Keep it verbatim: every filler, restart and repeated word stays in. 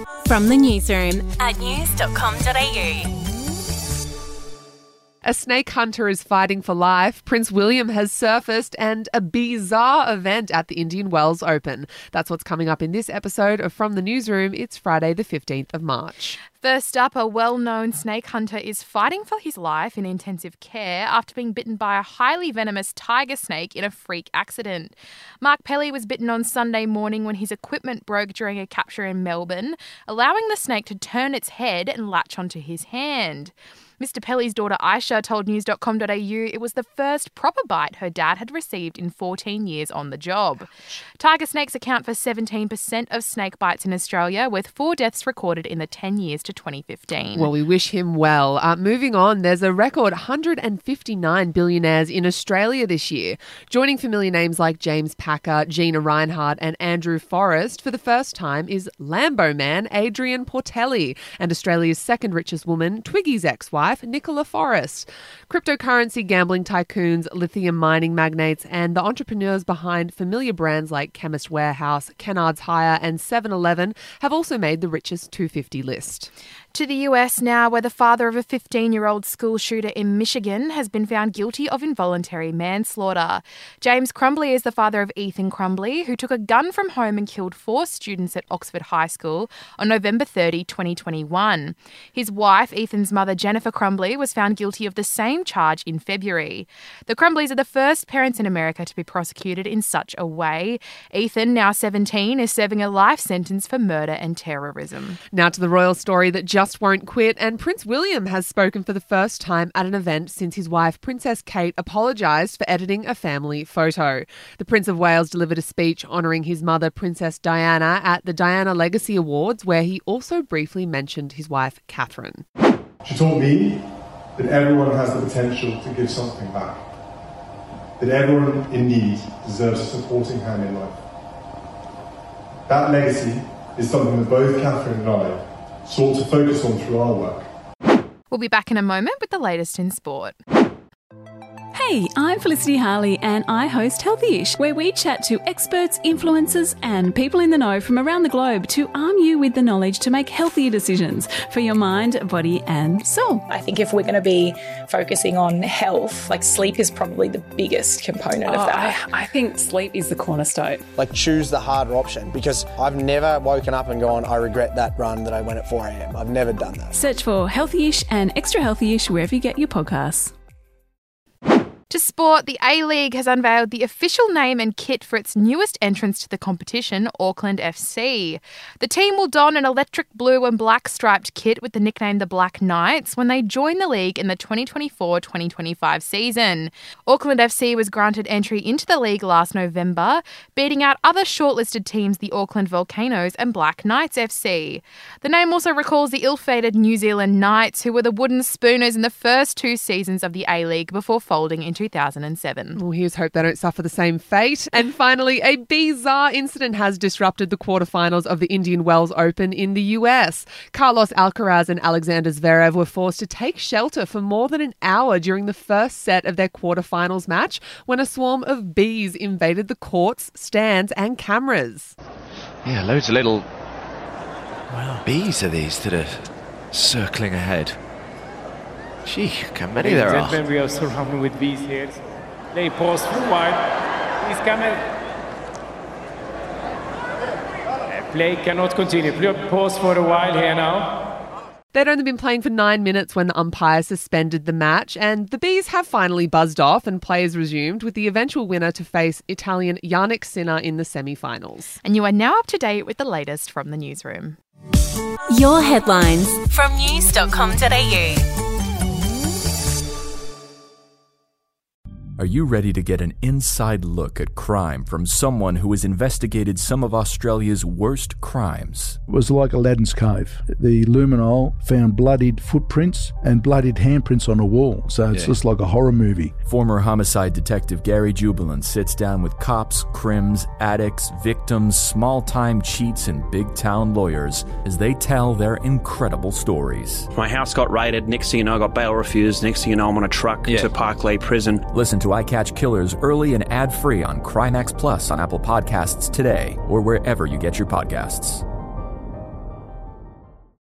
From the newsroom at news dot com dot a u. A snake hunter is fighting for life. Prince William has surfaced and a bizarre event at the Indian Wells Open. That's what's coming up in this episode of From the Newsroom. It's Friday the fifteenth of March. First up, a well-known snake hunter is fighting for his life in intensive care after being bitten by a highly venomous tiger snake in a freak accident. Mark Pelly was bitten on Sunday morning when his equipment broke during a capture in Melbourne, allowing the snake to turn its head and latch onto his hand. Mister Pelly's daughter Aisha told news dot com dot a u it was the first proper bite her dad had received in fourteen years on the job. Tiger snakes account for seventeen percent of snake bites in Australia, with four deaths recorded in the ten years to twenty fifteen. Well, we wish him well. Uh, moving on, there's a record one hundred fifty-nine billionaires in Australia this year. Joining familiar names like James Packer, Gina Rinehart and Andrew Forrest for the first time is Lambo man Adrian Portelli and Australia's second richest woman, Twiggy's ex-wife, Nicola Forrest. Cryptocurrency gambling tycoons, lithium mining magnates and the entrepreneurs behind familiar brands like Chemist Warehouse, Kennard's Hire and seven eleven have also made the richest two hundred fifty list. To the U S now, where the father of a fifteen-year-old school shooter in Michigan has been found guilty of involuntary manslaughter. James Crumbly is the father of Ethan Crumbly, who took a gun from home and killed four students at Oxford High School on November thirtieth, twenty twenty-one. His wife, Ethan's mother, Jennifer Crumbly, was found guilty of the same charge in February. The Crumbleys are the first parents in America to be prosecuted in such a way. Ethan, now seventeen, is serving a life sentence for murder and terrorism. Now to the royal story that just Just won't quit, and Prince William has spoken for the first time at an event since his wife Princess Kate apologised for editing a family photo. The Prince of Wales delivered a speech honouring his mother Princess Diana at the Diana Legacy Awards, where he also briefly mentioned his wife Catherine. She taught me that everyone has the potential to give something back, that everyone in need deserves a supporting hand in life. That legacy is something that both Catherine and I sought to focus on through our work. We'll be back in a moment with the latest in sport. Hey, I'm Felicity Harley and I host Healthyish, where we chat to experts, influencers and people in the know from around the globe to arm you with the knowledge to make healthier decisions for your mind, body and soul. I think if we're going to be focusing on health, like sleep is probably the biggest component oh, of that. I, I think sleep is the cornerstone. Like choose the harder option, because I've never woken up and gone, I regret that run that I went at four a.m. I've never done that. Search for Healthyish and Extra Healthyish wherever you get your podcasts. To sport, the A-League has unveiled the official name and kit for its newest entrance to the competition, Auckland F C. The team will don an electric blue and black striped kit with the nickname the Black Knights when they join the league in the twenty twenty-four twenty twenty-five season. Auckland F C was granted entry into the league last November, beating out other shortlisted teams, the Auckland Volcanoes and Black Knights F C. The name also recalls the ill-fated New Zealand Knights, who were the wooden spooners in the first two seasons of the A-League before folding into two thousand seven. Well, here's hope they don't suffer the same fate. And finally, a bizarre incident has disrupted the quarterfinals of the Indian Wells Open in the U S. Carlos Alcaraz and Alexander Zverev were forced to take shelter for more than an hour during the first set of their quarterfinals match when a swarm of bees invaded the courts, stands and cameras. Yeah, loads of little wow. bees are these that are circling ahead. Gee, how many Ladies there and are. gentlemen, we are surrounded with bees here. They pause for a while. Please come in. Play cannot continue. Please pause for a while here now. They'd only been playing for nine minutes when the umpire suspended the match, and the bees have finally buzzed off and players resumed, with the eventual winner to face Italian Yannick Sinner in the semi-finals. And you are now up to date with the latest from the newsroom. Your headlines from news dot com dot a u. Are you ready to get an inside look at crime from someone who has investigated some of Australia's worst crimes? It was like Aladdin's Cave. The luminol found bloodied footprints and bloodied handprints on a wall, so it's yeah. just like a horror movie. Former homicide detective Gary Jubilant sits down with cops, crims, addicts, victims, small-time cheats and big-town lawyers as they tell their incredible stories. My house got raided. Next thing you know, I got bail refused. Next thing you know, I'm on a truck yeah. to Parklea Prison. Listen to I Catch Killers early and ad-free on Crimex Plus on Apple Podcasts today or wherever you get your podcasts.